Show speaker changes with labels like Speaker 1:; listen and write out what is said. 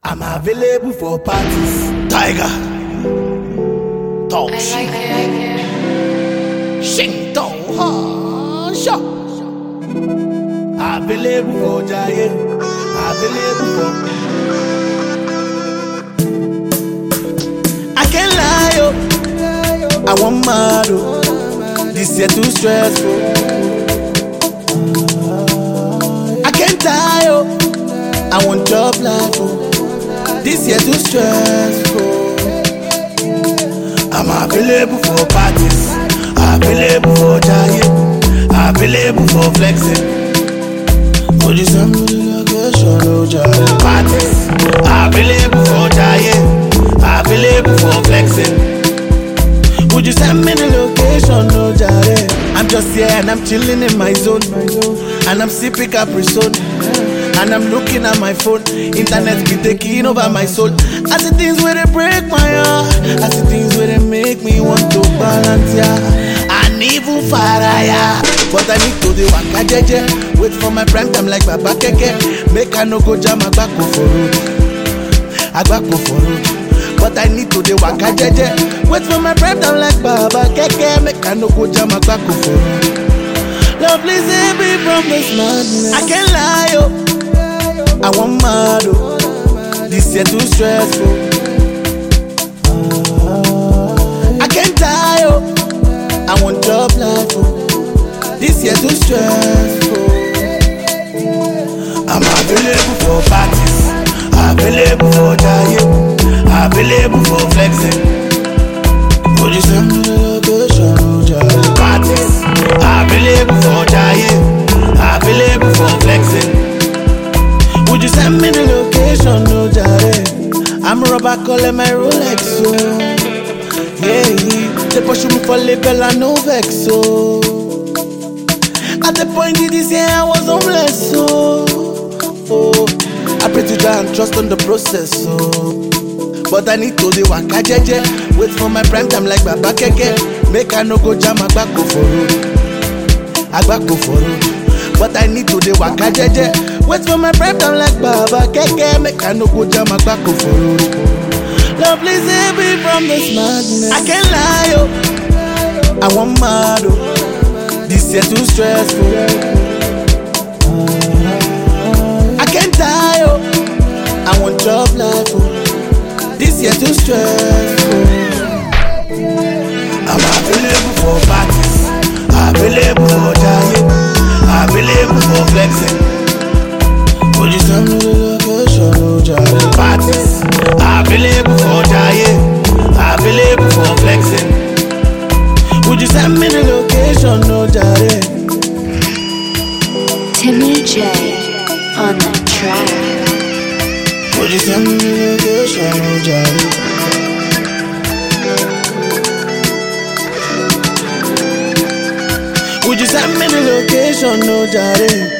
Speaker 1: I'm available for parties. Tiger. Talk shit. Shing dong ha shot. Available for Jaye. Available for. I can't lie, yo. I want mad, oh. This year too stressful. I can't die, oh. I want job life, oh. This year too stressful. I'm available for parties, available for giant, available for flexing. Would you send me the location, oh giant? Parties, available for giant, available for flexing. Would you send me the location, oh giant? I'm just here and I'm chilling in my zone, and I'm sipping Capri-Sun. And I'm looking at my phone, internet be taking over my soul. I see things where they break my heart, I see things where they make me want to balance, yeah. And even fire, but I need to do waka jeje. Wait for my prime time like Baba Keke. Make I no go jam Agbako for road, Agbako for road. But I need to do waka jeje. Wait for my prime time like Baba Keke. Make I no go jam Agbako for road. Lord, please save me from this madness. I can't lie, yo. I want mad, oh. This year too stressful. I can't die, oh. I want job life, oh. This year too stressful. I'm available for parties, available for giant, available for flexing. Would you send me the location, oh giant? Parties, available for giant, available for flexing. Would you send me the location, no jare? I'm a rubber calling my Rolex, so yeah, they push me for label and no vex, so at the point in this year I was homeless, so I pray to God and trust on the process, so but I need to do waka jeje. Wait for my prime time like Baba Keke. Make I no go jam Agbako for road, Agbako for road. But I need to do waka jeje. Wait for my prime time like Baba Keke. Make I no go jam Agbako for road. Lord, please save me from this madness. I can't lie, yo. I want mad, oh. This year too stressful. I can't die, yo. I want job life, oh. This year too stressful. I'm available for parties, available for giant, available for flexing. Would you send me the location, oh giant? Parties, available for giant, available for flexing. Would you send me the location, oh giant?
Speaker 2: Timmy J on the track.
Speaker 1: Would you send me the location, oh giant? Would you send me the location, oh giant?